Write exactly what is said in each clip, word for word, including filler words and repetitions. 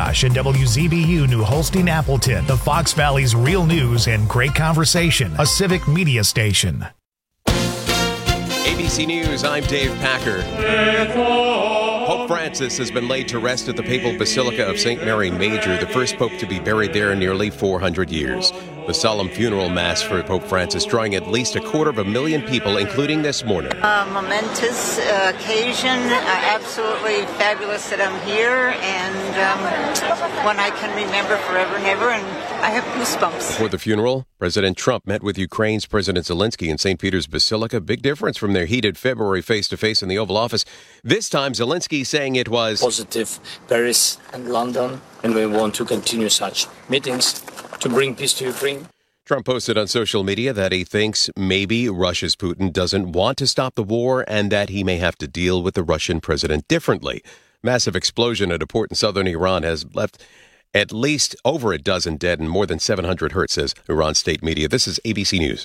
McIntosh and W Z B U New Holstein Appleton, the Fox Valley's real news and great conversation, a civic media station. A B C News, I'm Dave Packer. Pope Francis has been laid to rest at the Papal Basilica of Saint Mary Major, the first pope to be buried there in nearly four hundred years. The solemn funeral mass for Pope Francis drawing at least a quarter of a million people, including this morning. A momentous uh, occasion, uh, absolutely fabulous that I'm here, and um, one I can remember forever and ever, and I have goosebumps. Before the funeral, President Trump met with Ukraine's President Zelensky in Saint Peter's Basilica. Big difference from their heated February face-to-face in the Oval Office. This time, Zelensky saying it was positive, Paris and London, and we want to continue such meetings to bring peace to Ukraine. Trump posted on social media that he thinks maybe Russia's Putin doesn't want to stop the war and that he may have to deal with the Russian president differently. Massive explosion at a port in southern Iran has left at least over a dozen dead and more than seven hundred hurt, says Iran state media. This is A B C News.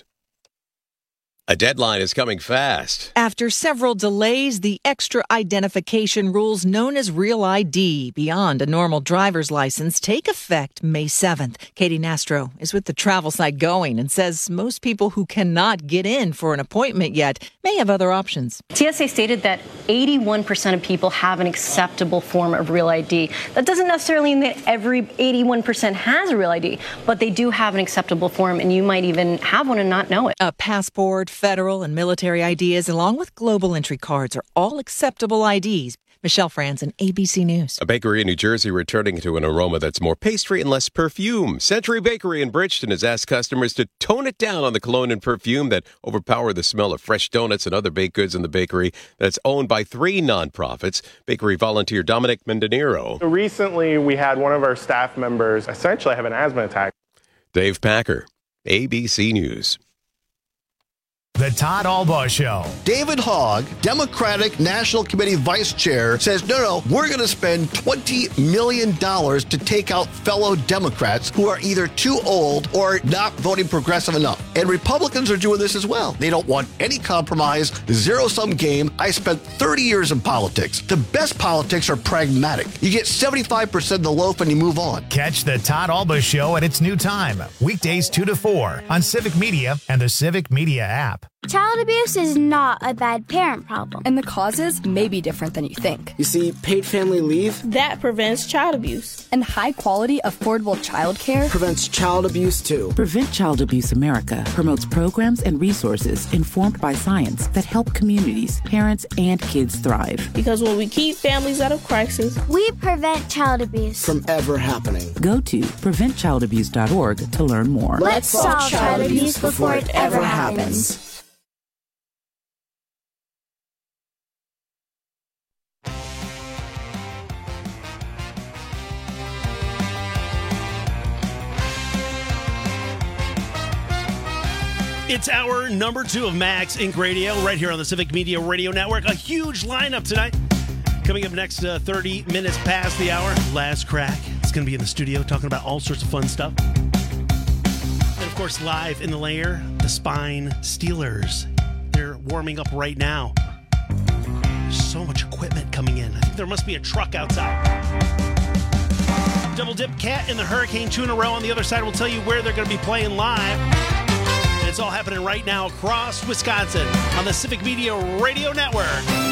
A deadline is coming fast. After several delays, the extra identification rules known as Real I D beyond a normal driver's license take effect May seventh. Katie Nastro is with the travel site Going and says most people who cannot get in for an appointment yet may have other options. T S A stated that eighty-one percent of people have an acceptable form of Real I D. That doesn't necessarily mean that every eighty-one percent has a Real I D, but they do have an acceptable form, and you might even have one and not know it. A passport, federal and military I Ds, along with global entry cards, are all acceptable I Ds. Michelle Franzen, A B C News. A bakery in New Jersey returning to an aroma that's more pastry and less perfume. Century Bakery in Bridgeton has asked customers to tone it down on the cologne and perfume that overpower the smell of fresh donuts and other baked goods in the bakery that's owned by three nonprofits. Bakery volunteer Dominic Mendenero. Recently, we had one of our staff members essentially have an asthma attack. Dave Packer, A B C News. The Todd Albaugh Show. David Hogg, Democratic National Committee Vice Chair, says, no, no, we're going to spend twenty million dollars to take out fellow Democrats who are either too old or not voting progressive enough. And Republicans are doing this as well. They don't want any compromise, zero-sum game. I spent thirty years in politics. The best politics are pragmatic. You get seventy-five percent of the loaf and you move on. Catch the Todd Albaugh Show at its new time, weekdays two to four on Civic Media and the Civic Media app. Child abuse is not a bad parent problem. And the causes may be different than you think. You see, paid family leave, that prevents child abuse. And high-quality, affordable child care prevents child abuse, too. Prevent Child Abuse America promotes programs and resources informed by science that help communities, parents, and kids thrive. Because when we keep families out of crisis, we prevent child abuse from ever happening. Go to prevent child abuse dot org to learn more. Let's solve child abuse before it ever happens. It's hour number two of Max Inc Radio right here on the Civic Media Radio Network. A huge lineup tonight. Coming up next, uh, thirty minutes past the hour, Last Crack. It's going to be in the studio talking about all sorts of fun stuff. And of course, live in the lair, the Spine Steelers. They're warming up right now. There's so much equipment coming in. I think there must be a truck outside. Double Dip Cat and the Hurricane two in a row on the other side will tell you where they're going to be playing live. And it's all happening right now across Wisconsin on the Civic Media Radio Network.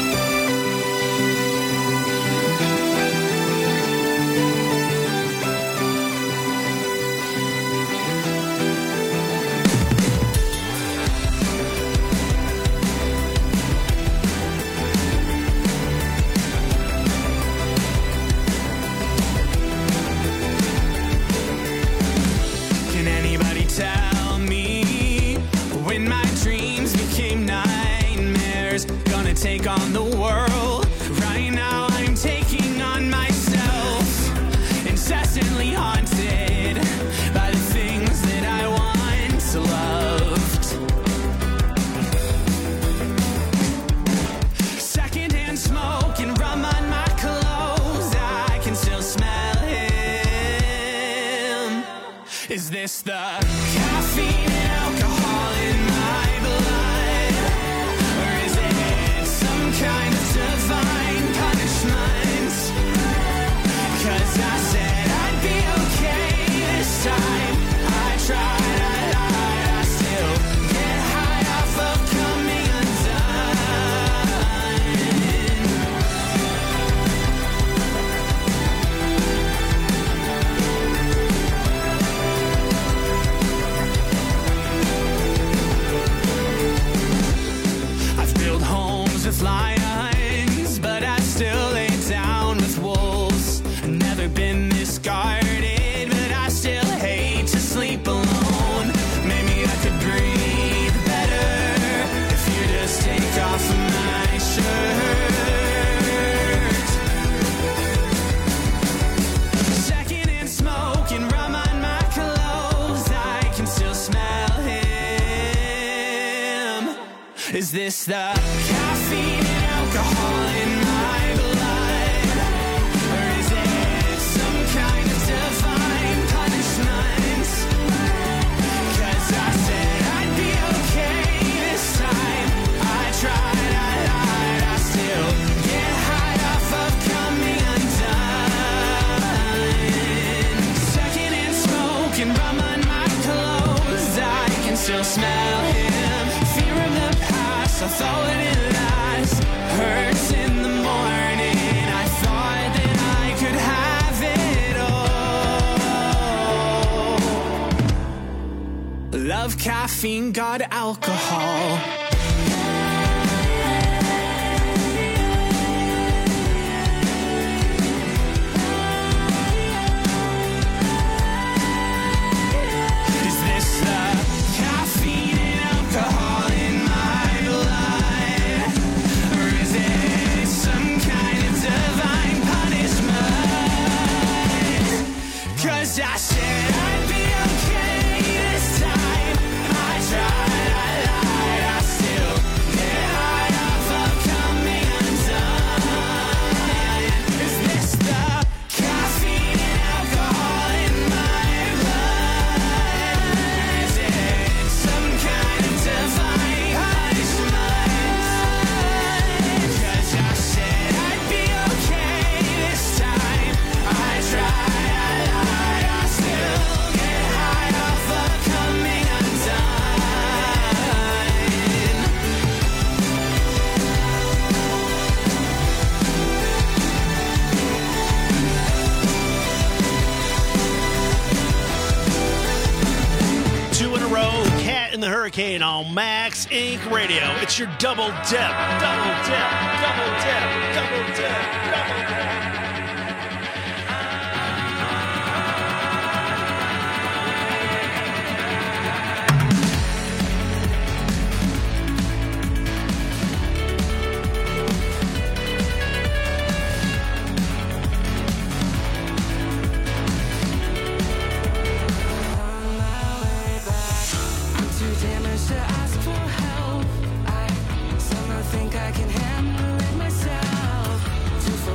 Take on the world. Right now I'm taking on myself, incessantly haunted by the things that I once loved. Secondhand smoke and rum on my clothes, I can still smell him. Is this the caffeine and alcohol in my blood, or is it kind of divine punishment? 'Cause I said this the caffeine and alcohol in my blood? Or is it some kind of divine punishment? 'Cause I said I'd be okay this time. I tried, I lied, I still get high off of coming undone. Second in smoke and rum on my clothes, I can still smell him. Fear of the past, I thought it didn't last. Hurts in the morning, I thought that I could have it all. Love caffeine, God alcohol. Is this the caffeine and alcohol in my blood? Or is it some kind of divine punishment? 'Cause I said I'd be okay this time. I tried, I lied, I still get high off of coming undone. Is this the caffeine and alcohol in my blood? Is it some kind of divine punishment? 'Cause I said I'd be okay this time. I tried, I lied, I still get high off of coming undone. Two in a row, Cat in the Hurricane on Max Incorporated. Radio. It's your double dip, double dip, double dip, double dip, double dip. I'm too damaged to ask for help. I somehow think I can handle it myself. Too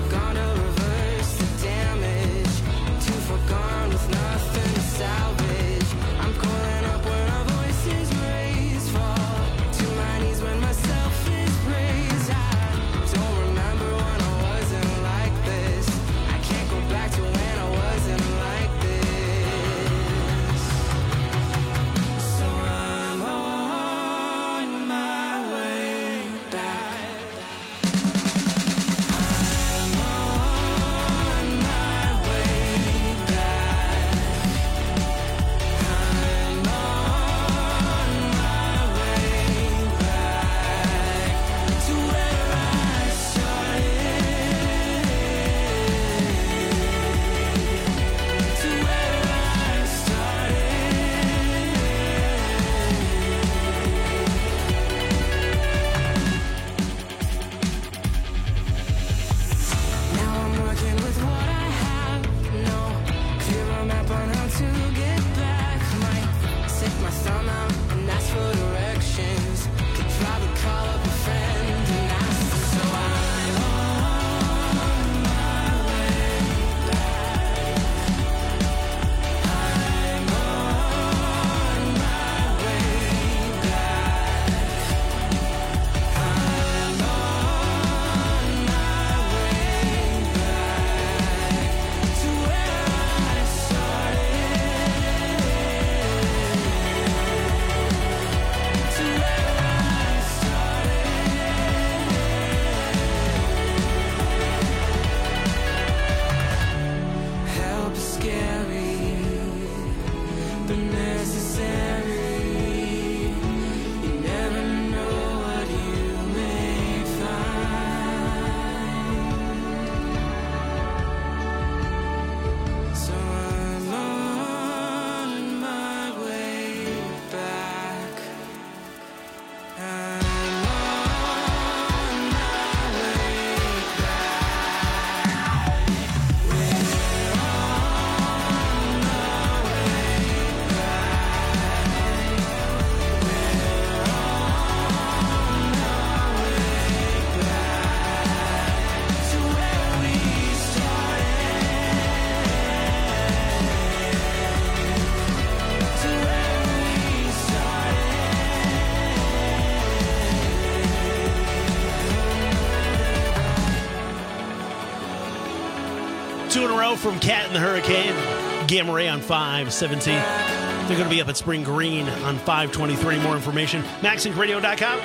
from Cat and the Hurricane. Gamma Ray on five seventeen. They're going to be up at Spring Green on five twenty-three. More information, max inc radio dot com.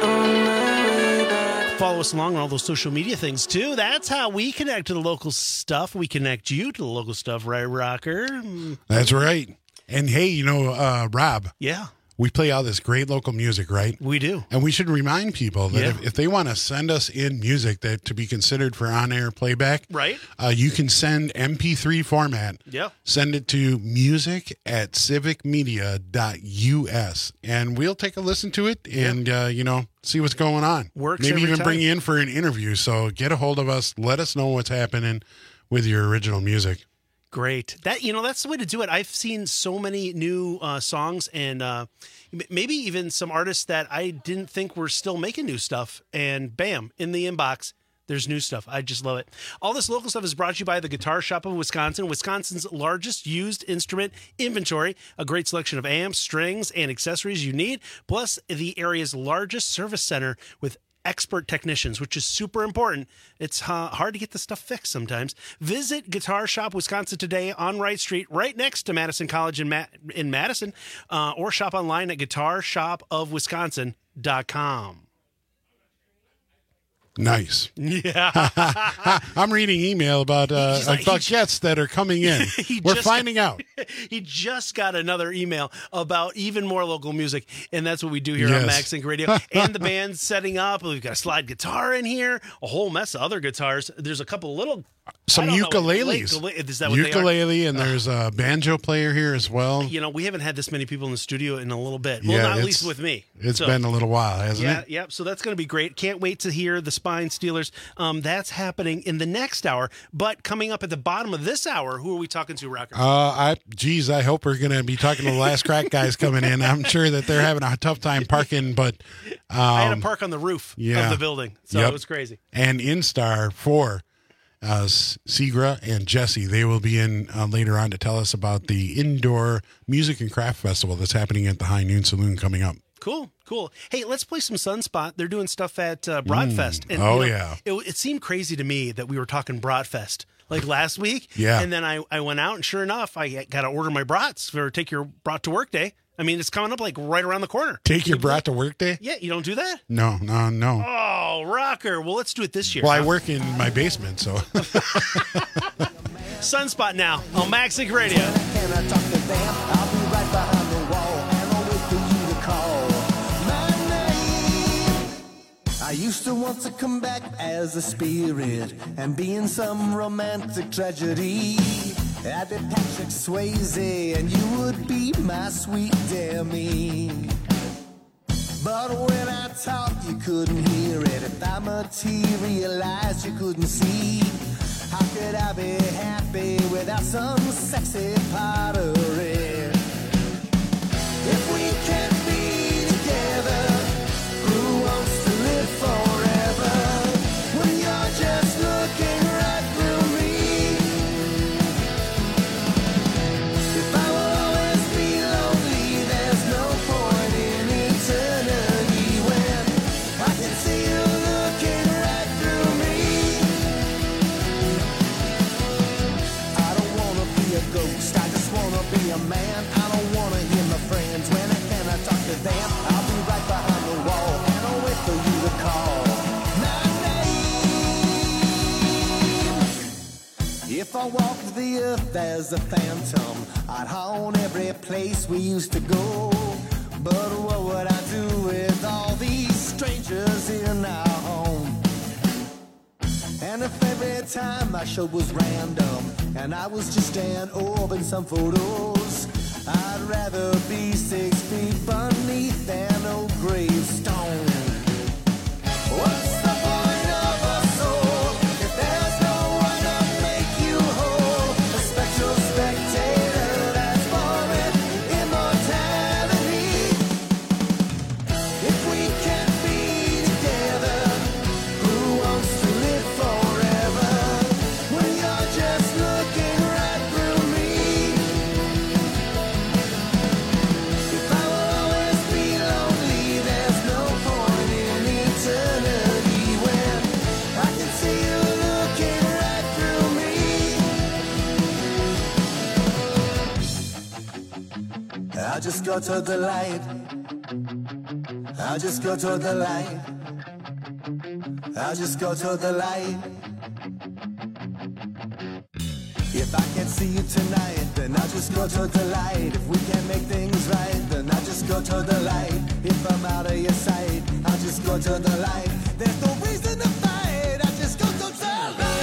Follow us along on all those social media things, too. That's how we connect to the local stuff. We connect you to the local stuff, right, Rocker? That's right. And, hey, you know, uh, Rob. Yeah. We play all this great local music, right? We do. And we should remind people that Yeah. if, if they want to send us in music that to be considered for on-air playback, Right. uh, you can send M P three format. Yeah. Send it to music at civic media dot U S, and we'll take a listen to it and, uh, you know, see what's going on. Works Maybe every even time. bring you in for an interview. So get a hold of us. Let us know what's happening with your original music. Great. That you know, that's the way to do it. I've seen so many new uh, songs and uh, m- maybe even some artists that I didn't think were still making new stuff. And bam, in the inbox, there's new stuff. I just love it. All this local stuff is brought to you by the Guitar Shop of Wisconsin, Wisconsin's largest used instrument inventory. A great selection of amps, strings, and accessories you need, plus the area's largest service center with expert technicians, which is super important. It's uh, hard to get the stuff fixed sometimes. Visit Guitar Shop Wisconsin today on Wright Street, right next to Madison College in, Ma- in Madison, uh, or shop online at guitar shop of wisconsin dot com. Nice. Yeah. I'm reading email about uh, He's like- about he- guests that are coming in. He We're just finding got- out. He just got another email about even more local music, and that's what we do here on Yes. Max Inc Radio. And the band's setting up. We've got a slide guitar in here, a whole mess of other guitars. There's a couple little Some I don't know, ukuleles. ukule- Is that what they are? Ukulele, and there's a banjo player here as well. You know, we haven't had this many people in the studio in a little bit. Well, Yeah, not at it's- least with me. It's So- been a little while, hasn't yeah, it? Yep. So that's going to be great. Can't wait to hear the Spine Stealers. Um, that's happening in the next hour. But coming up at the bottom of this hour, who are we talking to, Rocker? Uh, I, geez, I hope we're going to be talking to the Last Crack guys coming in. I'm sure that they're having a tough time parking, but um, I had to park on the roof yeah. of the building, so Yep. it was crazy. And Instar for uh, Segra and Jesse, they will be in uh, later on to tell us about the indoor music and craft festival that's happening at the High Noon Saloon coming up. Cool, cool. Hey, let's play some Sunspot. They're doing stuff at uh, Broadfest. Mm. Oh, you know, yeah. It, it seemed crazy to me that we were talking Broadfest like last week. Yeah. And then I, I went out, and sure enough, I got to order my brats for Take Your Brat to Work Day. I mean, it's coming up like right around the corner. Take your brat to work day? Yeah, you don't do that? No, no, no. Oh, Rocker. Well, let's do it this year. Well, I huh? work in my basement, so. Sunspot now on Max Inc Radio. I used to want to come back as a spirit and be in some romantic tragedy. I'd be Patrick Swayze and you would be my sweet Demi. But when I talked, you couldn't hear it. If I materialized, you couldn't see. How could I be happy without some sexy pottery? If we can't be together, who wants to live forever? When you're just looking right through me. If I will always be lonely, there's no point in eternity when I can see you looking right through me. I don't wanna be a ghost, I just wanna be a man. I don't wanna hear my friends when I cannot talk to them. I'll be right behind the wall and I'll wait for you to call my name. If I walked the earth as a phantom, I'd haunt every place we used to go. But what would I do with all these strangers in our home? And if every time I showed was random and I was just an orb in some photos, I'd rather be six feet beneath an old gravestone. What's the point of a soul if there's no one to make you whole? A spectral spectator that's foreign immortality. If we can't be together, who wants to live forever? When you're just looking right through me. If I will always be lonely, there's no point I just go to the light. I just go to the light. I just go to the light. If I can't see you tonight, then I'll just go to the light. If we can't make things right, then I'll just go to the light. If I'm out of your sight, I'll just go to the light. There's no reason to fight, I just go to the light.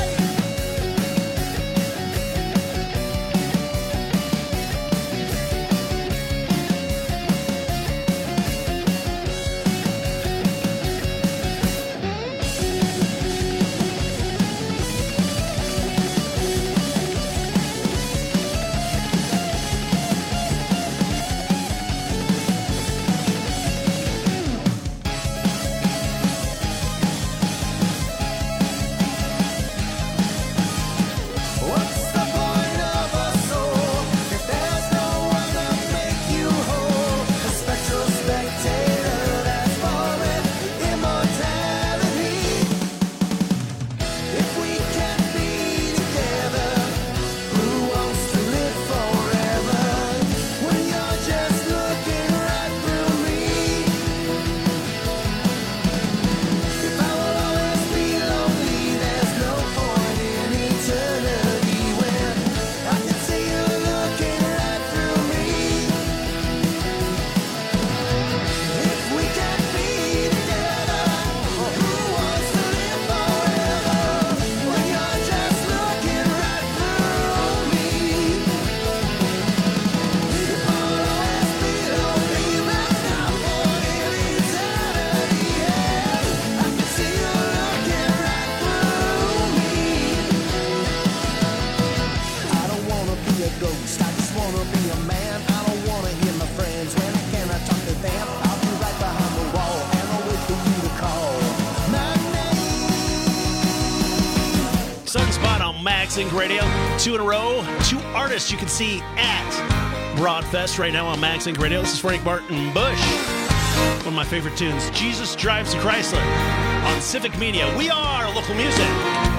Sync Radio, two in a row, two artists you can see at Broadfest right now on Max Sync Radio. This is Frank Martin Bush. One of my favorite tunes, Jesus Drives a Chrysler on Civic Media. We are local music.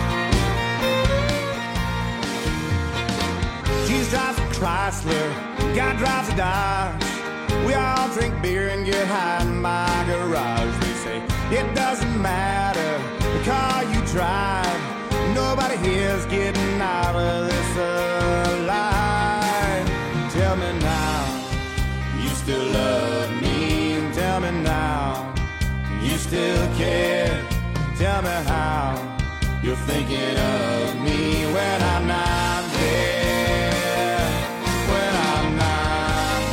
Jesus drives a Chrysler, God drives a Dodge. We all drink beer and get high in my garage. They say it doesn't matter the car you drive. Nobody here's getting out of this alive. Tell me now, you still love me. Tell me now, you still care. Tell me how you're thinking of me when I'm not there. When I'm not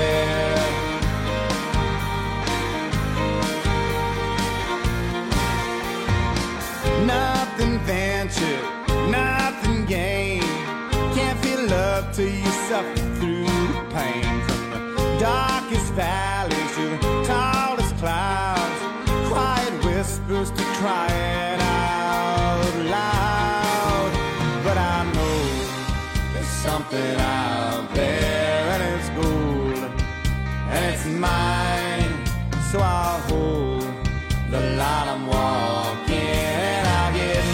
there. Nothing ventured, nothing gained. Can't feel love till you suffer through the pain. From the darkest valleys to the tallest clouds, quiet whispers to crying out loud. But I know there's something out there, and it's gold, and it's mine. So I'll hold the line I'm walking, and I'll get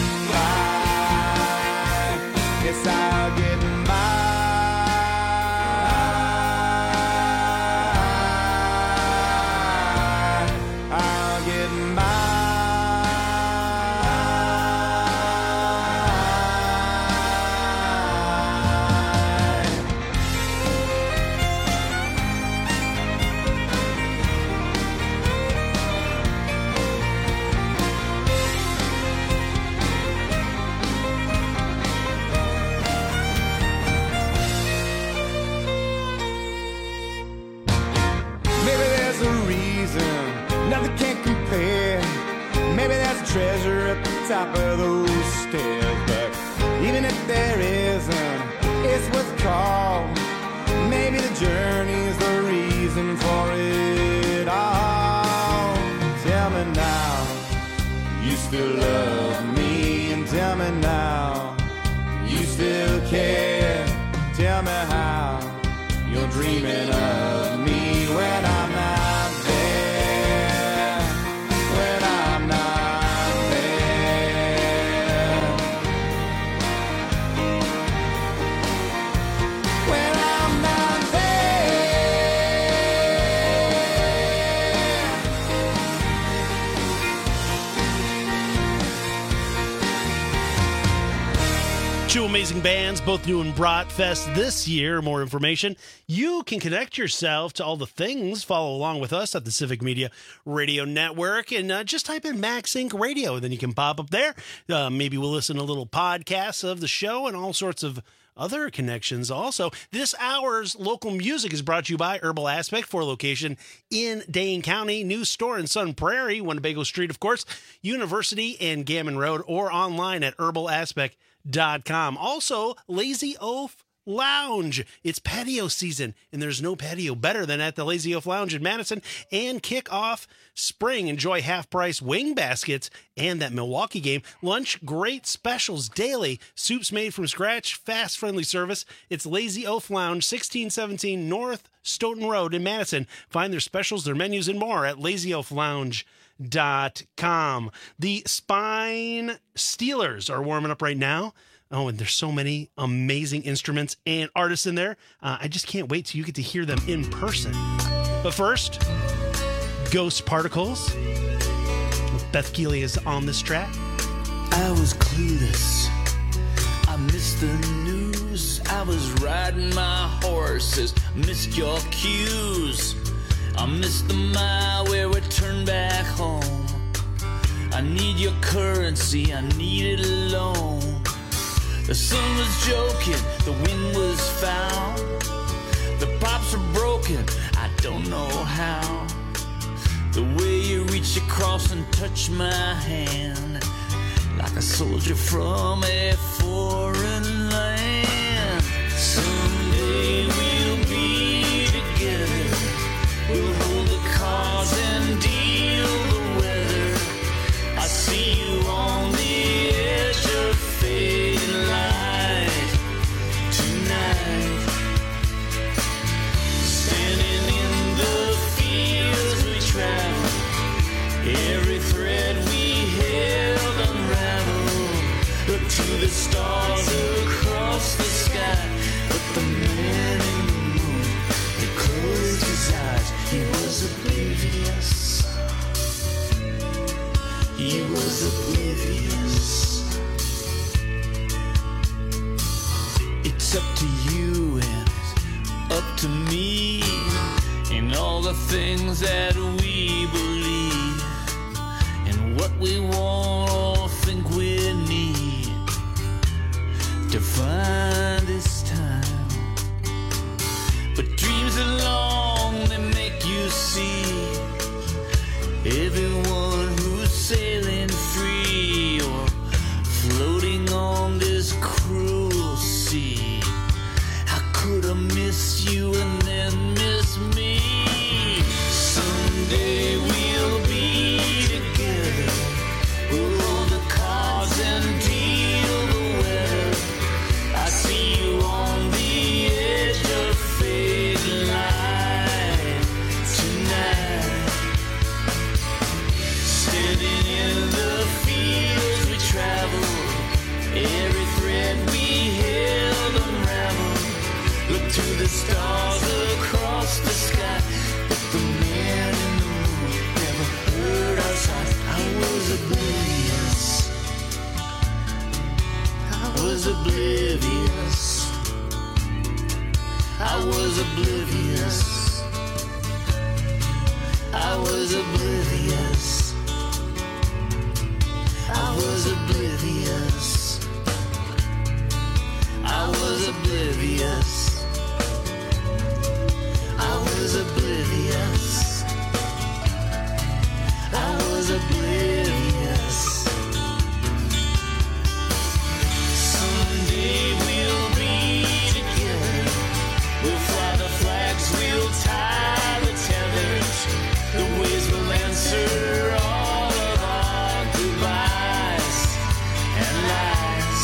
by. Yes, I'll get by. I'll get by. Treasure at the top of those stairs, but even if there isn't, it's what's called. Maybe the journey's the reason for it all. Tell me now, you still love me, and tell me now, you still care. Tell me how you're dreaming of me when I'm not there. When I'm not. When I'm not there. Two amazing bands, both doing Bratfest this year. More information, you can connect yourself to all the things. Follow along with us at the Civic Media Radio Network, and uh, just type in Max Inc Radio, and then you can pop up there. Uh, maybe we'll listen to little podcasts of the show and all sorts of other connections. Also, this hour's local music is brought to you by Herbal Aspect, for location in Dane County, new store in Sun Prairie, Winnebago Street, of course, University and Gammon Road, or online at herbal aspect dot com. Also, Lazy Oaf Lounge. It's patio season, and there's no patio better than at the Lazy Oaf Lounge in Madison. And kick off spring. Enjoy half-price wing baskets and that Milwaukee game. Lunch, great specials daily. Soups made from scratch, fast, friendly service. It's Lazy Oaf Lounge, sixteen seventeen North Stoughton Road in Madison. Find their specials, their menus, and more at lazy oaf lounge dot com. The Spine Steelers are warming up right now. Oh, and there's so many amazing instruments and artists in there. Uh, I just can't wait till you get to hear them in person. But first, Ghost Particles. Beth Keeley is on this track. I was clueless. I missed the news. I was riding my horses. Missed your cues. I missed the mile where we turned back home. I need your currency. I need it alone. The sun was joking, the wind was foul. The pipes are broken, I don't know how. The way you reach across and touch my hand, like a soldier from a foreign land. Someday we'll be together. We'll hold the cards and deal the weather. I see you on the edge of fading light tonight. Standing in the fields we travel, every thread we held unraveled. Look to the stars across the sky, but the man in the moon, he closed his eyes. He was oblivious. He was oblivious. It's up to you and it's up to me, in all the things that we believe, and what we want or think we need to find this time. But dreams are long, they make you see everyone who's sailing free or floating on this cruel sea. How could I miss you and then miss me? Someday we'll be together. We'll roll the cards and deal the weather. I see you on the edge of fading light tonight. Standing in the fields we travel, every thread we held unraveled. Look to the stars across the sky, but the man in the moon never heard our sighs. I was oblivious. I was oblivious. I was oblivious. I was oblivious. I was oblivious. I was oblivious. I was oblivious. I was oblivious. Someday we'll be together. We'll fly the flags, we'll tie the tethers. The waves will answer all of our goodbyes and lies.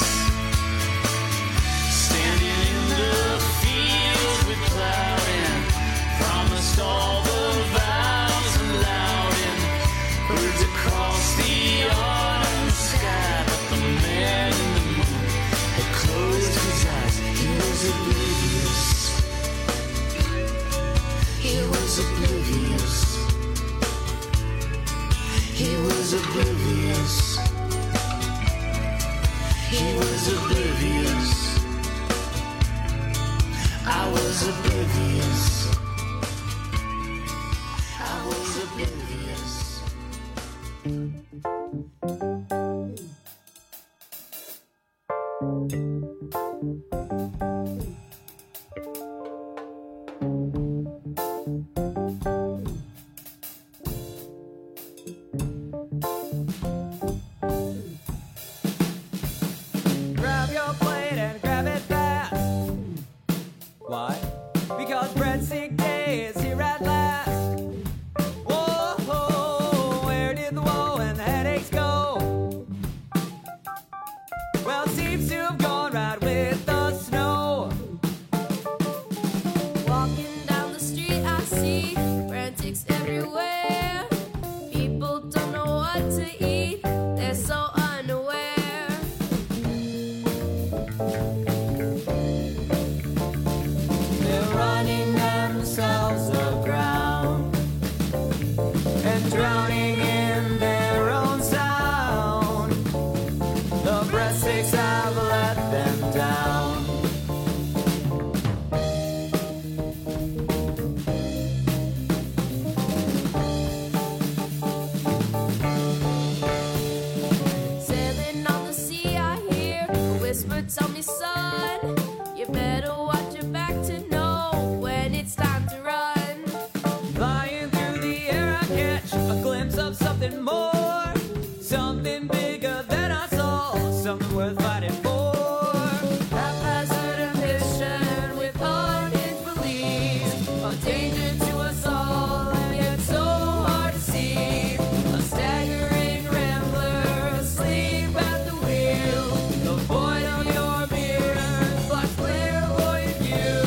Standing in the fields we plowed in, promised all the vows and loud in. Birds across the autumn sky, but the man in the moon had closed his eyes. He was oblivious. He was oblivious. He was oblivious. He was oblivious. was oblivious. I was oblivious. Grab your plate and grab it fast. Why? Because breadstick day is here at last. Whoa, where did the woe and the headaches go? Well, seems to have gone right with the snow. Walking down the street, I see frantics everywhere. People don't know what to eat, they're so unaware. They're running themselves aground and drowning in their own sound. The breadsticks have let them down. Sailing on the sea, I hear a whisper tell me, son, you better watch your back to know when it's time to run. Flying through the air, I catch a glimpse of something more, something bigger than us all, something worth fighting for. Haphazard ambition with unhinged beliefs, a danger to us all and yet so hard to see. A staggering rambler asleep at the wheel, the void of your mirror blocks clairvoyant view.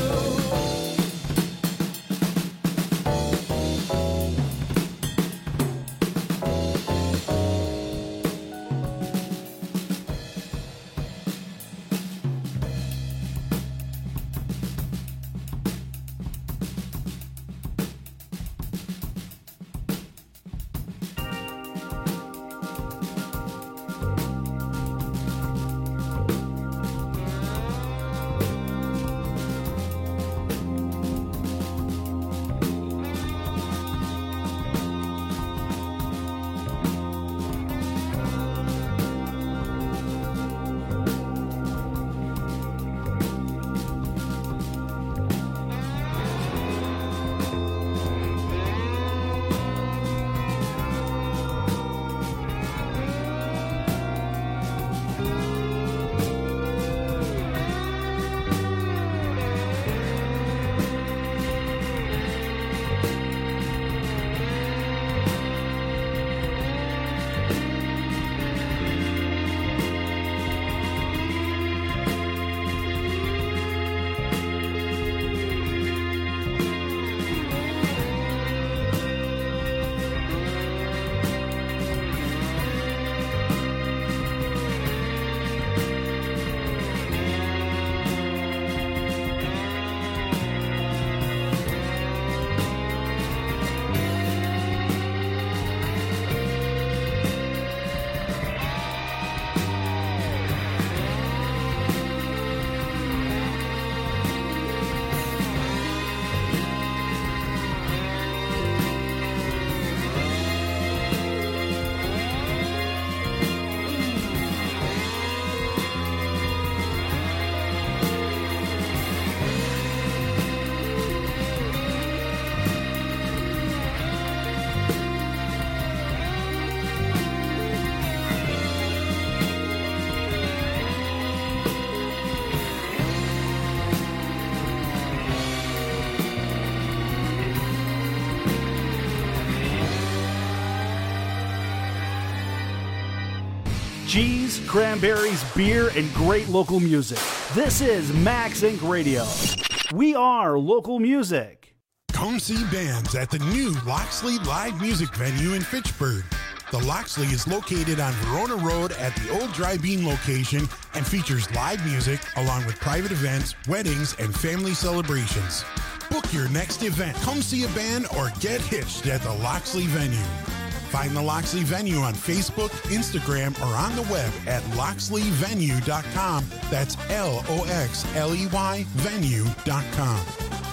Cheese, cranberries, beer, and great local music. This is Max Incorporated. Radio. We are local music. Come see bands at the new Loxley Live Music Venue in Fitchburg. The Loxley is located on Verona Road at the old Dry Bean location and features live music along with private events, weddings, and family celebrations. Book your next event. Come see a band or get hitched at the Loxley venue. Find the Loxley venue on Facebook, Instagram, or on the web at loxley venue dot com. That's L O X L E Y venue dot com.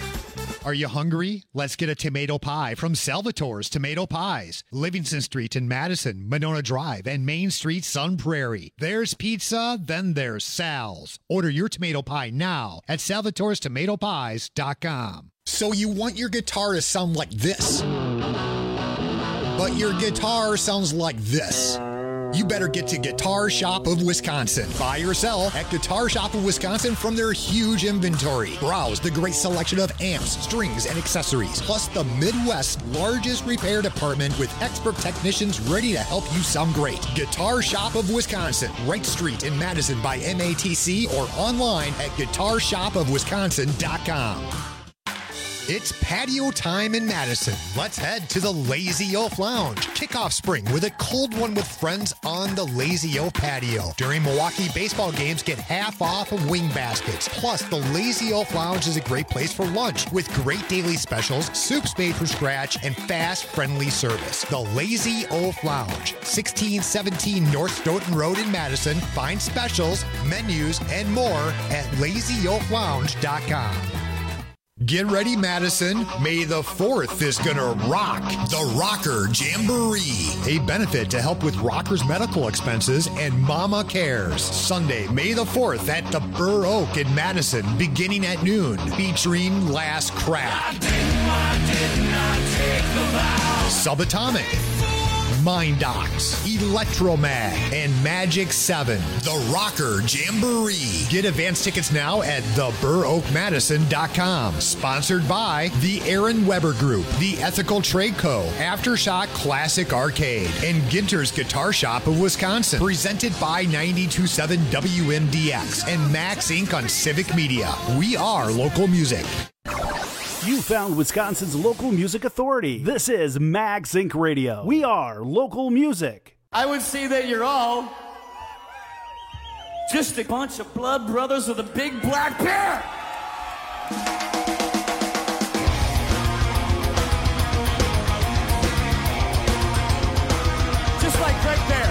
Are you hungry? Let's get a tomato pie from Salvatore's Tomato Pies. Livingston Street in Madison, Monona Drive, and Main Street, Sun Prairie. There's pizza, then there's Sal's. Order your tomato pie now at salvatores tomato pies dot com. So you want your guitar to sound like this, but your guitar sounds like this. You better get to Guitar Shop of Wisconsin. Buy or sell at Guitar Shop of Wisconsin from their huge inventory. Browse the great selection of amps, strings, and accessories, plus the Midwest's largest repair department with expert technicians ready to help you sound great. Guitar Shop of Wisconsin, Wright Street in Madison by M A T C, or online at guitar shop of wisconsin dot com. It's patio time in Madison. Let's head to the Lazy Oaf Lounge. Kick off spring with a cold one with friends on the Lazy Oaf patio. During Milwaukee baseball games, get half off of wing baskets. Plus, the Lazy Oaf Lounge is a great place for lunch with great daily specials, soups made from scratch, and fast, friendly service. The Lazy Oaf Lounge, sixteen seventeen North Stoughton Road in Madison. Find specials, menus, and more at lazy oaf lounge dot com. Get ready, Madison. May the fourth is gonna rock the Rocker Jamboree, a benefit to help with rockers' medical expenses and Mama Cares. Sunday, May the fourth at the Burr Oak in Madison, beginning at noon, featuring Last Crack, Subatomic, Mind Docs, Electromag, and Magic seven. The Rocker Jamboree. Get advance tickets now at the burr oak madison dot com. Sponsored by the Aaron Weber Group, the Ethical Trade Co., Aftershock Classic Arcade, and Ginter's Guitar Shop of Wisconsin. Presented by ninety-two point seven W M D X and Max Incorporated on Civic Media. We are local music. You found Wisconsin's local music authority. This is Max Incorporated. Radio. We are local music. I would say that you're all just a bunch of blood brothers of the Big Black Bear. Just like Greg Bear.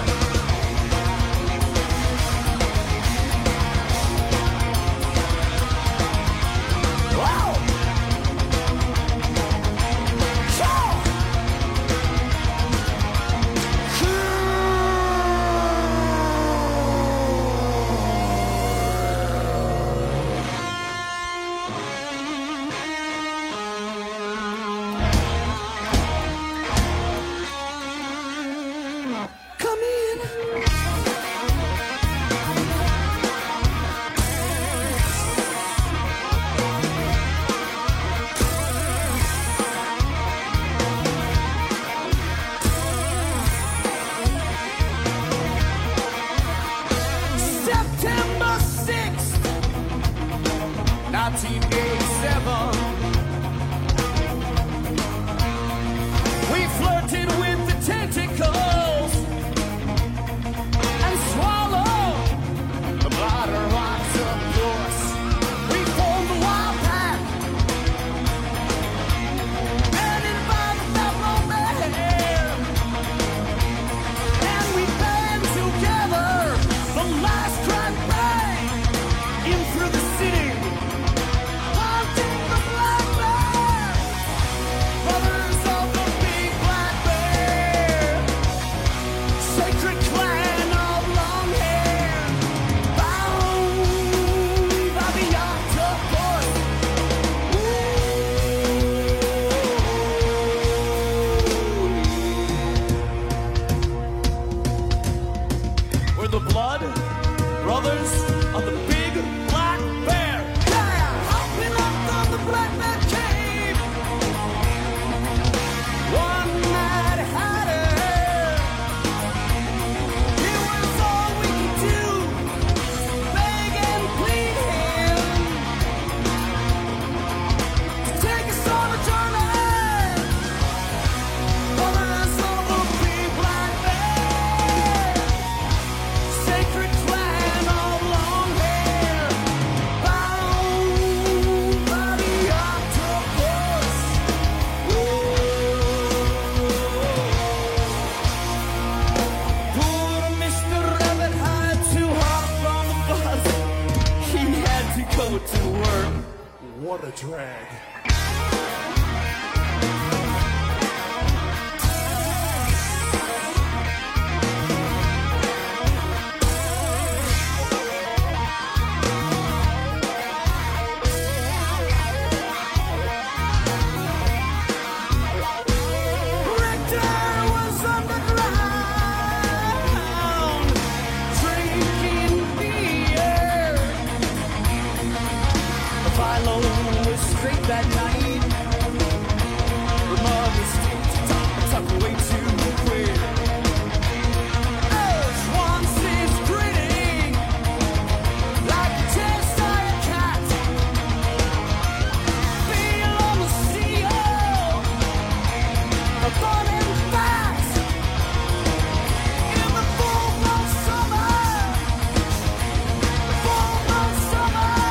What a drag. that night. Her mother's tick-tock, tuck way too quick. Oh, Schwanz is grinning like a test-tired cat. Feel on the seal, a fun and fast. In the full-blown summer, full-blown summer.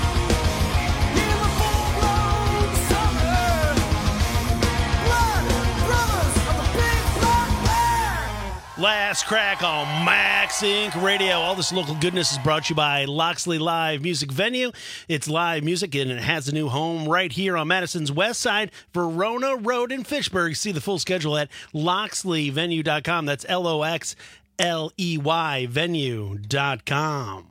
In the full-blown summer, blood brothers of the big black bear. Last Crack on Max Inc Radio. All this local goodness is brought to you by Loxley Live Music Venue. It's live music and it has a new home right here on Madison's west side, Verona Road in Fitchburg. See the full schedule at loxley venue dot com. That's L O X L E Y venue dot com.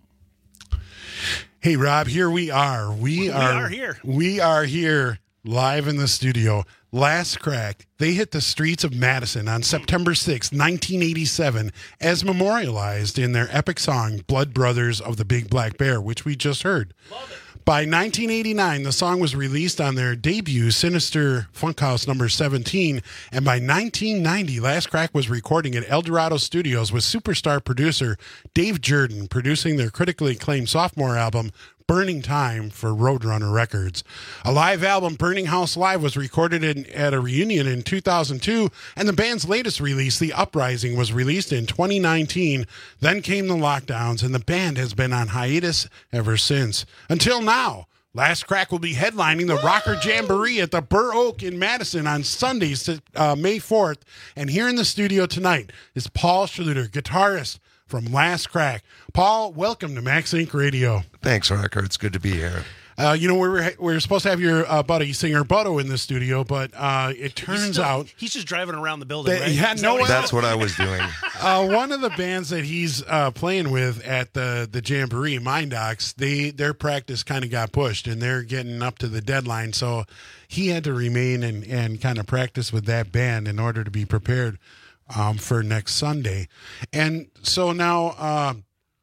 Hey, Rob, here we are. We, We are, are here. We are here live in the studio. Last Crack, they hit the streets of Madison on September sixth, nineteen eighty-seven, as memorialized in their epic song, Blood Brothers of the Big Black Bear, which we just heard. By nineteen eighty-nine, the song was released on their debut, Sinister Funkhouse number seventeen, and by nineteen ninety, Last Crack was recording at El Dorado Studios with superstar producer Dave Jordan, producing their critically acclaimed sophomore album, Burning Time, for Roadrunner Records. A live album, Burning House Live, was recorded in, at a reunion in two thousand two, and the band's latest release, The Uprising, was released in twenty nineteen. Then came the lockdowns, and the band has been on hiatus ever since. Until now, Last Crack will be headlining the Rocker Jamboree at the Burr Oak in Madison on Sunday, uh, May fourth. And here in the studio tonight is Paul Schluter, guitarist from Last Crack. Paul, welcome to Max Inc Radio. Thanks, Rocker. It's good to be here. Uh, you know, we were we were supposed to have your uh, buddy, singer Butto, in the studio, but uh, it turns He's still- out he's just driving around the building, that right? he had Is no that what one. he's That's what I was doing. Uh, one of the bands that he's uh, playing with at the the Jamboree, Mind Docs, they their practice kind of got pushed, and they're getting up to the deadline, so he had to remain and and kind of practice with that band in order to be prepared um, for next Sunday. And so now, uh,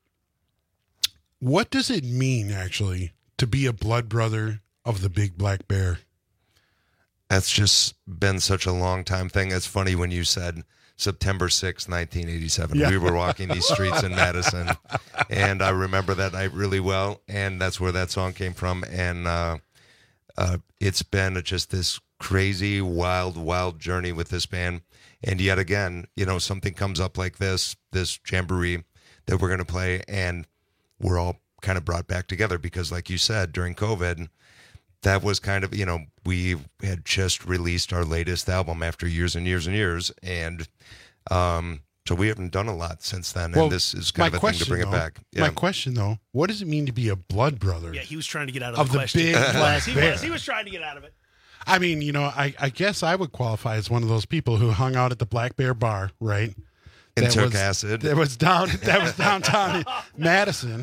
what does it mean actually to be a blood brother of the Big Black Bear? That's just been such a long time thing. It's funny when you said September sixth, nineteen eighty-seven. Yeah. We were walking these streets in Madison, and I remember that night really well, and that's where that song came from. And uh, uh, it's been just this crazy, wild, wild journey with this band. And yet again, you know, something comes up like this, this Jamboree that we're going to play, and we're all kind of brought back together because, like you said, during COVID, that was kind of, you know, we had just released our latest album after years and years and years. And um, so we haven't done a lot since then. Well, and this is kind my of a thing to question, bring it though- back. My question, though, what does it mean to be a blood brother? Yeah, he was trying to get out of, Of the the question. Big Black he Bear. was. He was trying to get out of it. I mean, you know, I, I guess I would qualify as one of those people who hung out at the Black Bear Bar, right? And That took was- acid. That was down. That was downtown in Madison,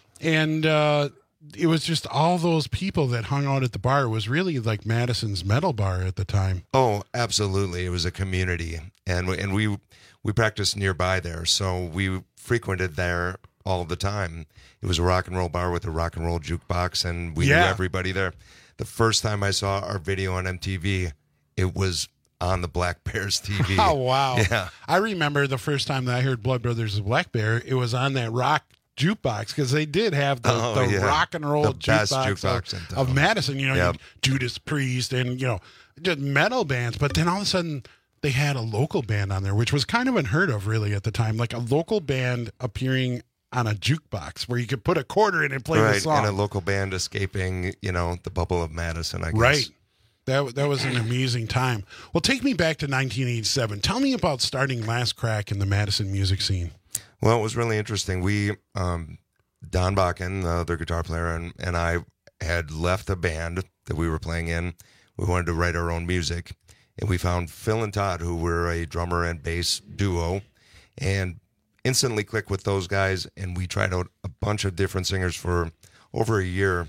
and uh, it was just all those people that hung out at the bar. It was really like Madison's metal bar at the time. Oh, absolutely. It was a community, and we, and we we practiced nearby there, so we frequented there all the time. It was a rock and roll bar with a rock and roll jukebox, and we Yeah. knew everybody there. The first time I saw our video on M T V, it was on the Black Bears T V. Oh wow! Yeah. I remember the first time that I heard Blood Brothers of Black Bear. It was on that rock jukebox because they did have the, Oh, the yeah. rock and roll The best jukebox, jukebox in of, town. of Madison. You know, Yep. you- Judas Priest and you know just metal bands. But then all of a sudden they had a local band on there, which was kind of unheard of really at the time. Like a local band appearing on a jukebox where you could put a quarter in and play the Right, song. and a local band escaping, you know, the bubble of Madison, I guess. Right. That that was an amazing time. Well, take me back to nineteen eighty-seven. Tell me about starting Last Crack in the Madison music scene. Well, it was really interesting. We, um, Don Bakken, uh, their guitar player, and, and I had left a band that we were playing in. We wanted to write our own music. And we found Phil and Todd, who were a drummer and bass duo, and instantly clicked with those guys. And we tried out a bunch of different singers for over a year.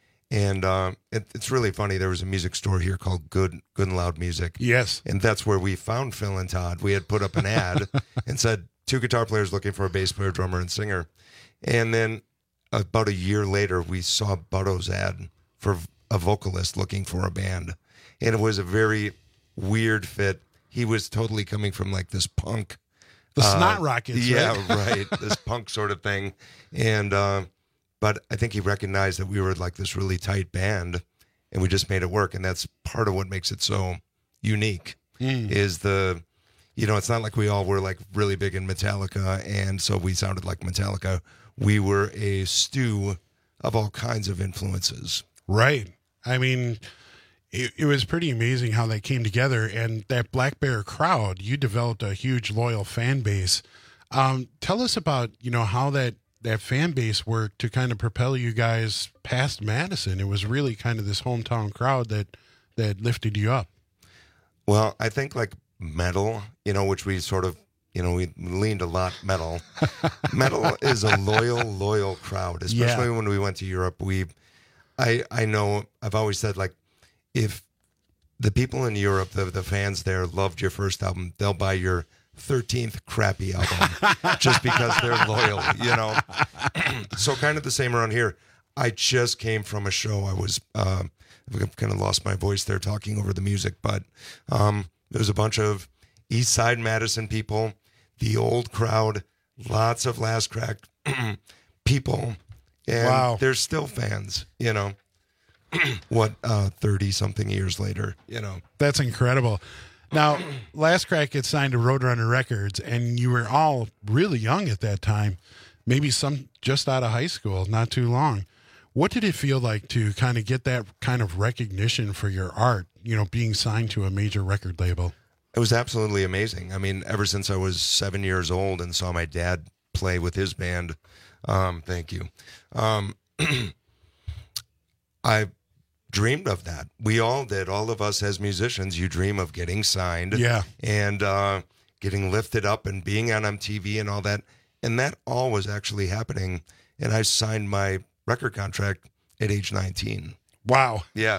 And uh, it, it's really funny. There was a music store here called Good Good and Loud Music. Yes. And that's where we found Phil and Todd. We had put up an ad and said, two guitar players looking for a bass player, drummer, and singer. And then about a year later, we saw Butto's ad for a vocalist looking for a band. And it was a very weird fit. He was totally coming from like this punk. The Snot Rockets, Yeah, right? right. This punk sort of thing. And, uh, but I think he recognized that we were like this really tight band and we just made it work. And that's part of what makes it so unique Mm. is the, you know, it's not like we all were like really big in Metallica. And so we sounded like Metallica. We were a stew of all kinds of influences. Right. I mean, it, it was pretty amazing how they came together. And that Black Bear crowd, you developed a huge loyal fan base. Um, tell us about, you know, how that, that fan base worked to kind of propel you guys past Madison. It was really kind of this hometown crowd that, that lifted you up. Well, I think like metal, you know, which we sort of, you know, we leaned a lot metal. Metal is a loyal, loyal crowd, especially Yeah. when we went to Europe. We, I, I know I've always said like, if the people in Europe, the the fans there loved your first album, they'll buy your thirteenth crappy album just because they're loyal, you know? So kind of the same around here. I just came from a show. I was, uh, I've kind of lost my voice there talking over the music, but um, there was a bunch of East Side Madison people, the old crowd, lots of Last Crack people, and Wow. they're still fans, you know, what, uh, thirty-something years later, you know. That's incredible. Now, Last Crack gets signed to Roadrunner Records, and you were all really young at that time, maybe some just out of high school, not too long. What did it feel like to kind of get that kind of recognition for your art, you know, being signed to a major record label? It was absolutely amazing. I mean, ever since I was seven years old and saw my dad play with his band, um, thank you, um, I dreamed of that. We all did. All of us as musicians, you dream of getting signed, Yeah. and uh, getting lifted up and being on M T V and all that. And that all was actually happening. And I signed my record contract at age nineteen. Wow. Yeah.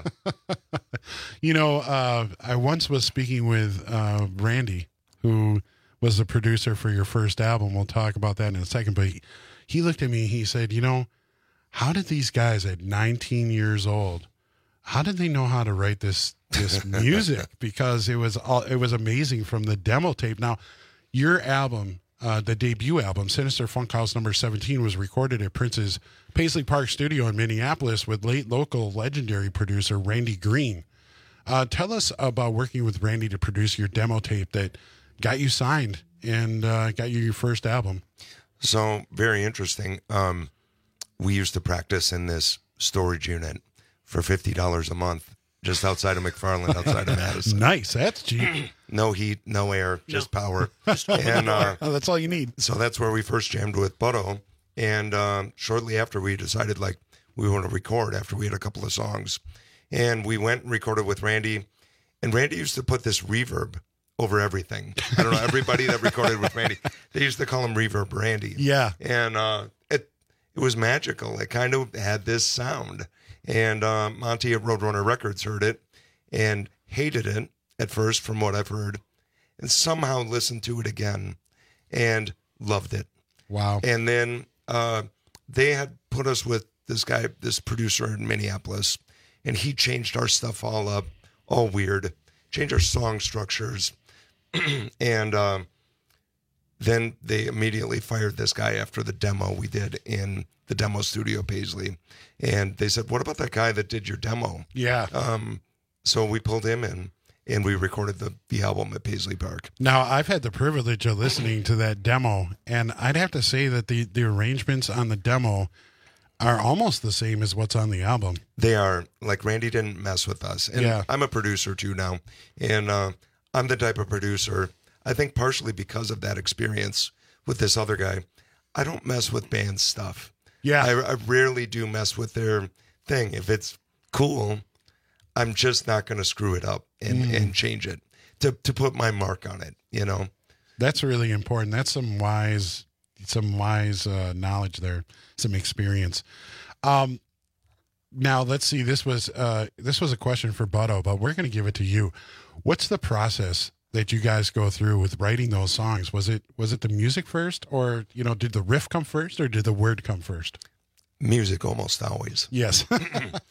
You know, uh, I once was speaking with uh, Randy, who was the producer for your first album. We'll talk about that in a second. But he, he looked at me, he said, you know, how did these guys at nineteen years old, how did they know how to write this this music? Because it was all, it was amazing from the demo tape. Now, your album, uh, the debut album, Sinister Funkhouse number seventeen, was recorded at Prince's Paisley Park studio in Minneapolis with late local legendary producer Randy Green. Uh, tell us about working with Randy to produce your demo tape that got you signed and uh, got you your first album. So very interesting. Um, we used to practice in this storage unit for fifty dollars a month, just outside of McFarland, outside of Madison. Nice. That's cheap. No heat, no air, just No. power. Just open the and uh, door. Oh, that's all you need. So that's where we first jammed with Butto. And um, shortly after, we decided like we want to record after we had a couple of songs. And we went and recorded with Randy. And Randy used to put this reverb over everything. I don't know, everybody that recorded with Randy, they used to call him Reverb Randy. Yeah. And uh, it it was magical. It kind of had this sound. And uh, Monty at Roadrunner Records heard it and hated it at first, from what I've heard, and somehow listened to it again and loved it. Wow. And then uh, they had put us with this guy, this producer in Minneapolis, and he changed our stuff all up, all weird, changed our song structures. and um, then they immediately fired this guy after the demo we did in the demo studio, Paisley. And they said, what about that guy that did your demo? Yeah. Um, so we pulled him in, and we recorded the, the album at Paisley Park. Now, I've had the privilege of listening to that demo, and I'd have to say that the, the arrangements on the demo are almost the same as what's on the album. They are. Like, Randy didn't mess with us. And Yeah. I'm a producer, too, now. And uh, I'm the type of producer, I think partially because of that experience with this other guy, I don't mess with band stuff. Yeah. I, I rarely do mess with their thing. If it's cool, I'm just not going to screw it up and, Mm. and change it to, to put my mark on it, you know? That's really important. That's some wise, some wise uh, knowledge there, some experience. Um, now let's see. This was uh, this was a question for Butto, but we're going to give it to you. What's the process that you guys go through with writing those songs? Was it was it the music first, or you know, did the riff come first, or did the word come first? Music almost always. Yes.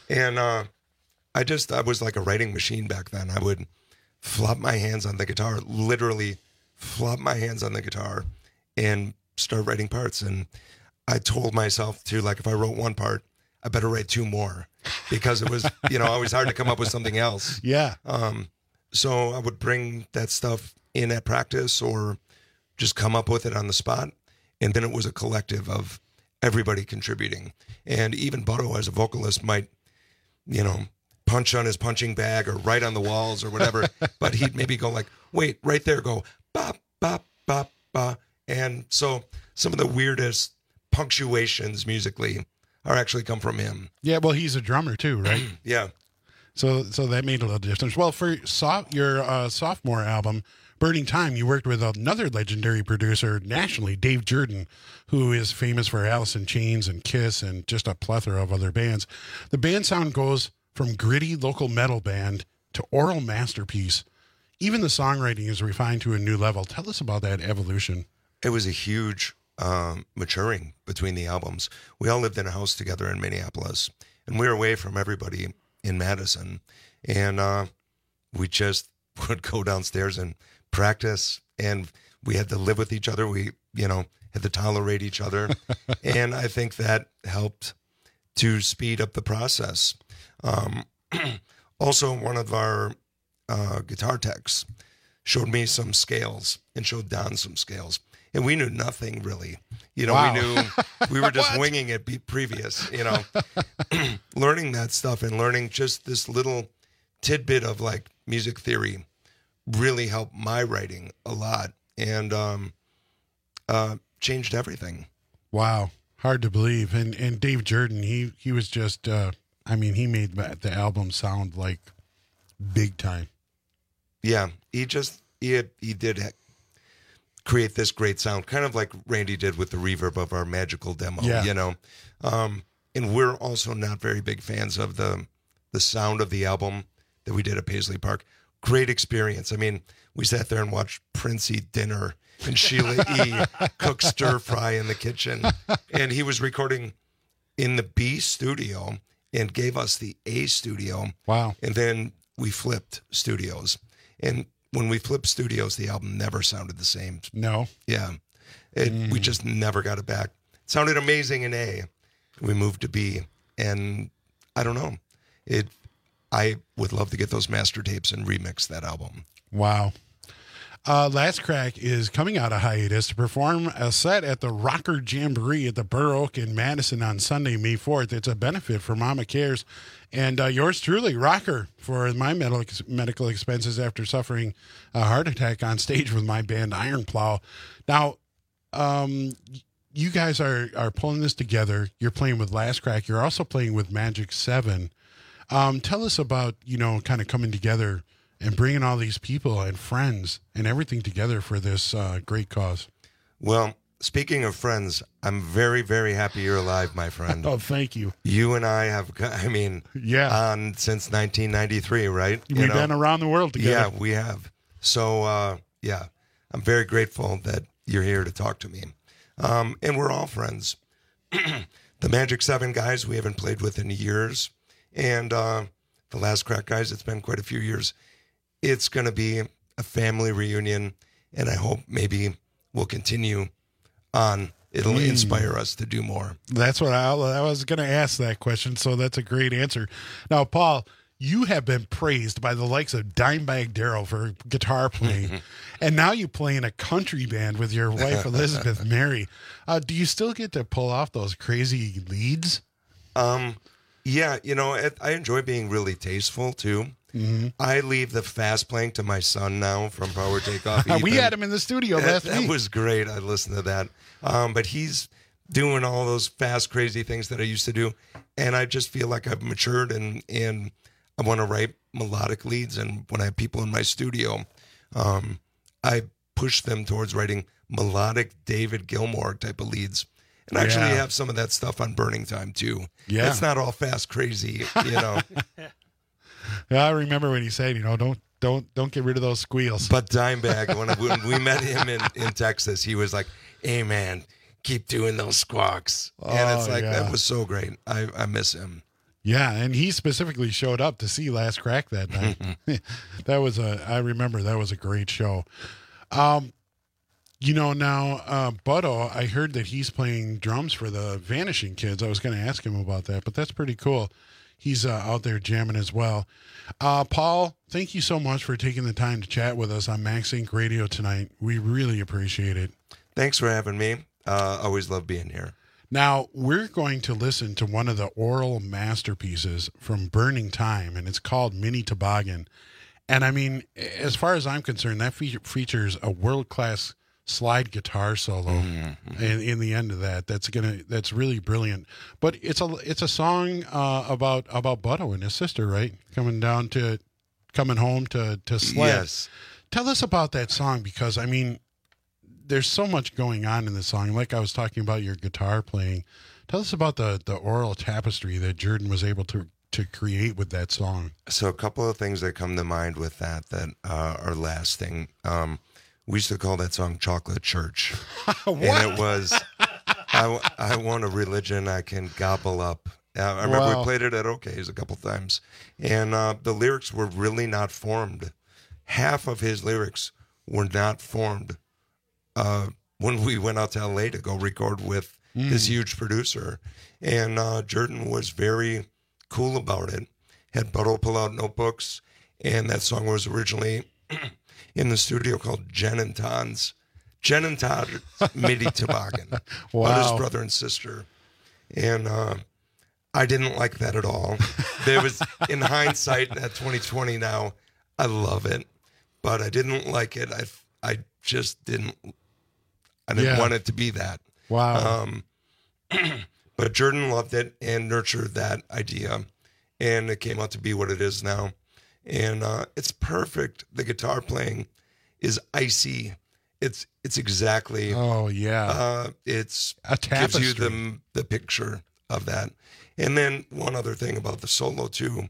And uh, I just, I was like a writing machine back then. I would flop my hands on the guitar, literally flop my hands on the guitar and start writing parts. And I told myself to, like, if I wrote one part, I better write two more, because it was, you know, always hard to come up with something else. Yeah. Um, so I would bring that stuff in at practice or just come up with it on the spot. And then it was a collective of everybody contributing. And even Butto, as a vocalist, might, you know, punch on his punching bag or write on the walls or whatever. But he'd maybe go like, wait, right there, go, bop, bop, bop, bop. And so some of the weirdest punctuations musically are actually come from him. Yeah, well, he's a drummer too, right? Yeah. So so that made a little difference. Well, for so, your uh, sophomore album, Burning Time, you worked with another legendary producer nationally, Dave Jordan, who is famous for Alice in Chains and Kiss and just a plethora of other bands. The band sound goes from gritty local metal band to oral masterpiece. Even the songwriting is refined to a new level. Tell us about that evolution. It was a huge um, maturing between the albums. We all lived in a house together in Minneapolis, and we were away from everybody in Madison. And uh, we just would go downstairs and practice, and we had to live with each other. We, you know, had to tolerate each other. And I think that helped to speed up the process. Um, also, one of our uh, guitar techs showed me some scales and showed Don some scales. And we knew nothing really. You know, Wow. we knew we were just winging it be previous, you know, learning that stuff and learning just this little tidbit of like music theory really helped my writing a lot and um, uh, changed everything. Wow. Hard to believe. And and Dave Jordan, he, he was just, uh, I mean, he made the album sound like big time. Yeah, he just, he, had, he did ha- create this great sound, kind of like Randy did with the reverb of our Magical demo, Yeah. you know. Um, and we're also not very big fans of the the sound of the album that we did at Paisley Park. Great experience. I mean, we sat there and watched Prince eat dinner and Sheila E. cook stir fry in the kitchen. And he was recording in the B studio and gave us the A studio. Wow. And then we flipped studios. And when we flipped studios, the album never sounded the same. No. Yeah. It, We just never got it back. It sounded amazing in A. We moved to B. And I don't know. It. I would love to get those master tapes and remix that album. Wow. Uh, Last Crack is coming out of hiatus to perform a set at the Rocker Jamboree at the Burr Oak in Madison on Sunday, May fourth. It's a benefit for Mama Cares. And uh, yours truly, Rocker, for my medical, medical expenses after suffering a heart attack on stage with my band Iron Plow. Now, um, you guys are, are pulling this together. You're playing with Last Crack. You're also playing with Magic Seven. Um, tell us about, you know, kind of coming together and bringing all these people and friends and everything together for this uh, great cause. Well, speaking of friends, I'm very, very happy you're alive, my friend. Oh, thank you. You and I have, I mean, yeah, on since nineteen ninety-three, right? You We've know? been around the world together. Yeah, we have. So, uh, yeah, I'm very grateful that you're here to talk to me. Um, and we're all friends. The Magic Seven guys we haven't played with in years. And uh, the Last Crack guys, it's been quite a few years. It's going to be a family reunion, and I hope maybe we'll continue on. It'll Mm. inspire us to do more. That's what I, I was going to ask that question, so that's a great answer. Now, Paul, you have been praised by the likes of Dimebag Darrell for guitar playing, and now you play in a country band with your wife, Elizabeth Mary. Uh, do you still get to pull off those crazy leads? Um, yeah, you know, it, I enjoy being really tasteful, too. Mm-hmm. I leave the fast playing to my son now from Power Takeoff. we Ethan. had him in the studio that, last that week. was great. I listened to that. Um, but he's doing all those fast, crazy things that I used to do. And I just feel like I've matured and, and I want to write melodic leads. And when I have people in my studio, um, I push them towards writing melodic David Gilmour type of leads. And actually Yeah. have some of that stuff on Burning Time, too. Yeah. It's not all fast, crazy, you know. Yeah, I remember when he said, you know, don't don't don't get rid of those squeals. But Dimebag, when, when we met him in, in Texas, he was like, hey, man, keep doing those squawks. And it's Oh, like, yeah. that was so great. I, I miss him. Yeah, and he specifically showed up to see Last Crack that night. That was a, I remember that was a great show. Um, you know, now, uh, Butto, I heard that he's playing drums for the Vanishing Kids. I was going to ask him about that, but that's pretty cool. He's uh, out there jamming as well. Uh, Paul, thank you so much for taking the time to chat with us on Max Inc Radio tonight. We really appreciate it. Thanks for having me. Uh, always love being here. Now, we're going to listen to one of the oral masterpieces from Burning Time, and it's called Mini Toboggan. And I mean, as far as I'm concerned, that fe- features a world-class slide guitar solo mm-hmm. in, in the end of that. That's gonna that's really brilliant. But it's a it's a song uh, about about Butto and his sister, right? Coming down to coming home to to sled. Yes. Tell us about that song, because I mean, there's so much going on in the song. Like I was talking about your guitar playing. Tell us about the the oral tapestry that Jordan was able to to create with that song. So a couple of things that come to mind with that that uh, are lasting. Um, we used to call that song Chocolate Church. And it was, I, I want a religion I can gobble up. Uh, I remember Wow. we played it at O'Kay's a couple times. And uh, the lyrics were really not formed. Half of his lyrics were not formed uh, when we went out to L A to go record with mm. this huge producer. And uh, Jordan was very cool about it. Had Butto pull out notebooks. And that song was originally in the studio called Jen and Todd's Jen and Todd Midi Toboggan. Wow. About his brother and sister. And uh, I didn't like that at all. There was, in hindsight, at twenty twenty now, I love it. But I didn't like it. I I just didn't, I didn't Yeah. want it to be that. Wow. Um, but Jordan loved it and nurtured that idea. And it came out to be what it is now. And uh, it's perfect. The guitar playing is icy. It's it's exactly. Oh yeah. Uh, it's A gives you tapestry. the the picture of that. And then one other thing about the solo too.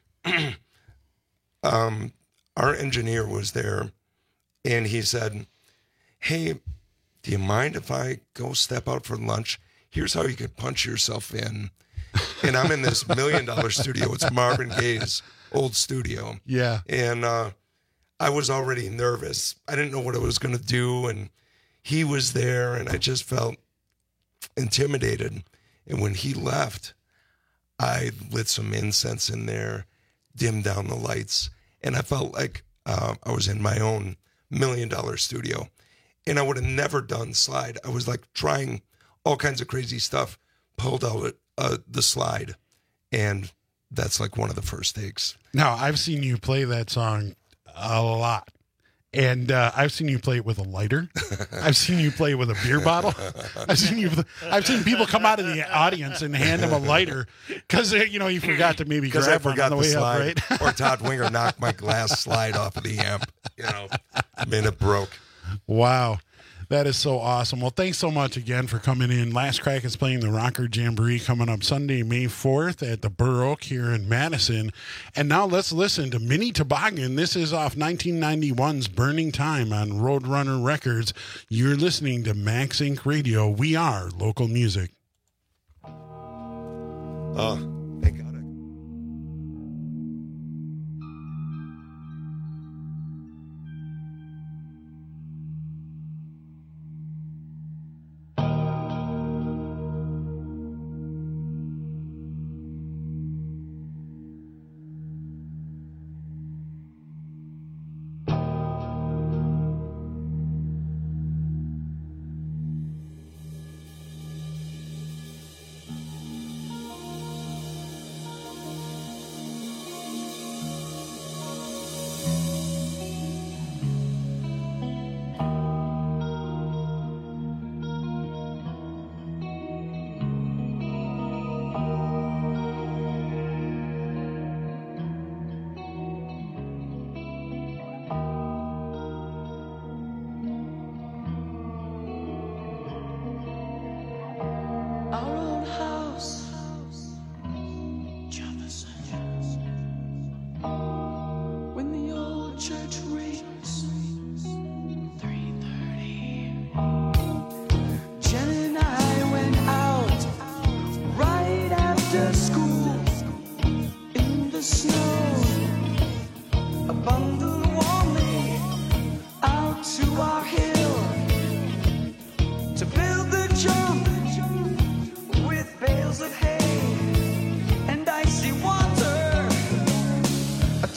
um, our engineer was there, and he said, "Hey, do you mind if I go step out for lunch? Here's how you could punch yourself in." And I'm in this million dollar studio. It's Marvin Gaye's old studio. Yeah. And uh, I was already nervous. I didn't know what I was going to do. And he was there, and I just felt intimidated. And when he left, I lit some incense in there, dimmed down the lights, and I felt like uh, I was in my own million dollar studio. And I would have never done slide. I was like trying all kinds of crazy stuff, pulled out uh, the slide, and that's like one of the first takes. Now, I've seen you play that song a lot. And uh, I've seen you play it with a lighter. I've seen you play it with a beer bottle. I've seen you. I've seen people come out of the audience and hand them a lighter because you know you forgot to maybe Because grab I forgot one on the, the way slide, up, right? or Todd Winger knocked my glass slide off of the amp. You know, I mean, it broke. Wow. That is so awesome. Well, thanks so much again for coming in. Last Crack is playing the Rocker Jamboree coming up Sunday, May fourth at the Burr Oak here in Madison. And now let's listen to Mini Toboggan. This is off nineteen ninety-one's Burning Time on Roadrunner Records. You're listening to Max Inc Radio. We are local music. Oh, thank God.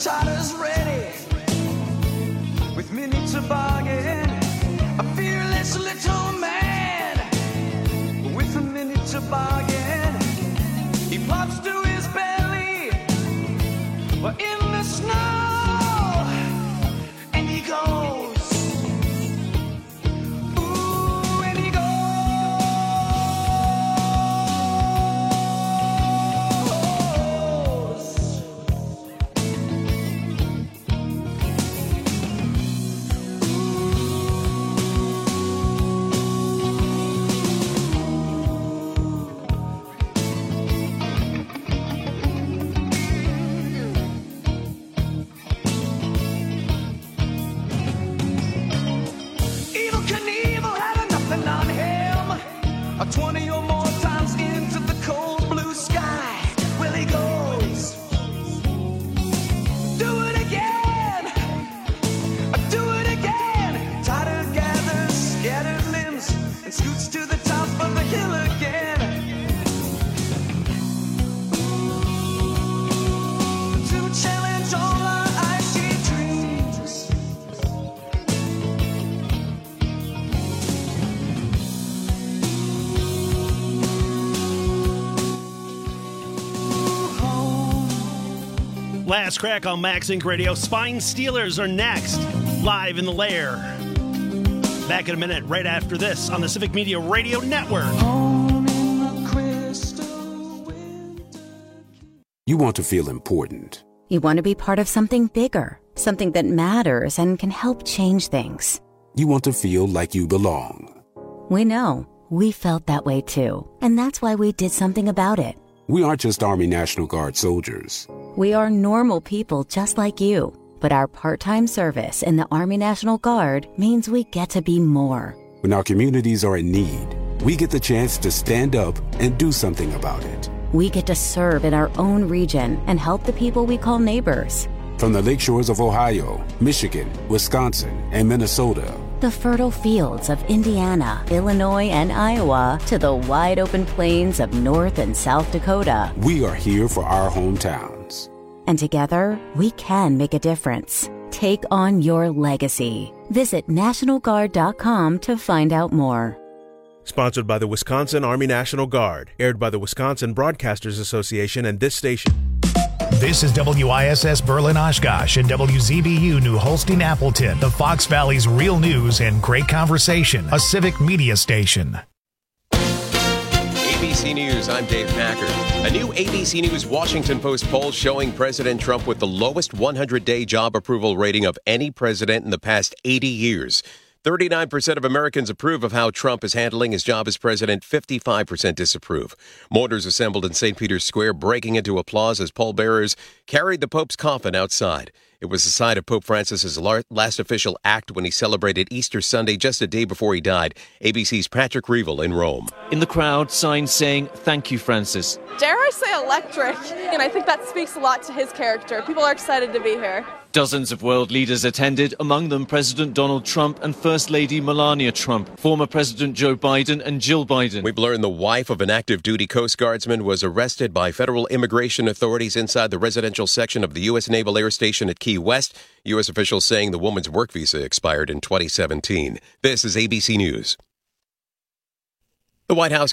title's ready. With many toboggan, a fearless little man. With a mini toboggan, he plops to his belly. We're in the snow, and he goes. Ooh, and he goes. Evil Knievel had nothing on him. A twenty or more times into the cold blue sky. Well, he goes. Do it again. Do it again. Tighter gathers scattered limbs and scoots to the top of the hill again. To challenge all our icy dreams. Last crack on Max Inc Radio. Spine Steelers are next, live in the lair. Back in a minute, right after this on the Civic Media Radio Network. You want to feel important. You want to be part of something bigger, something that matters and can help change things. You want to feel like you belong. We know. We felt that way too. And that's why we did something about it. We aren't just Army National Guard soldiers. We are normal people just like you. But our part-time service in the Army National Guard means we get to be more. When our communities are in need, we get the chance to stand up and do something about it. We get to serve in our own region and help the people we call neighbors. From the lake shores of Ohio, Michigan, Wisconsin, and Minnesota, the fertile fields of Indiana, Illinois, and Iowa, to the wide open plains of North and South Dakota, we are here for our hometowns. And together, we can make a difference. Take on your legacy. Visit National Guard dot com to find out more. Sponsored by the Wisconsin Army National Guard. Aired by the Wisconsin Broadcasters Association and this station. This is W I S S Berlin Oshkosh and W Z B U New Holstein Appleton, the Fox Valley's real news and great conversation, a civic media station. A B C News, I'm Dave Packard. A new A B C News Washington Post poll showing President Trump with the lowest hundred-day job approval rating of any president in the past eighty years. thirty-nine percent of Americans approve of how Trump is handling his job as president. fifty-five percent disapprove. Mourners assembled in Saint Peter's Square, breaking into applause as pallbearers carried the Pope's coffin outside. It was the site of Pope Francis's last official act when he celebrated Easter Sunday just a day before he died. A B C's Patrick Reevell in Rome. In the crowd, signs saying, "Thank you, Francis." Dare I say electric? And I think that speaks a lot to his character. People are excited to be here. Dozens of world leaders attended, among them President Donald Trump and First Lady Melania Trump, former President Joe Biden and Jill Biden. We've learned the wife of an active duty Coast Guardsman was arrested by federal immigration authorities inside the residential section of the U S Naval Air Station at Key West. U S officials saying the woman's work visa expired in twenty seventeen. This is A B C News. The White House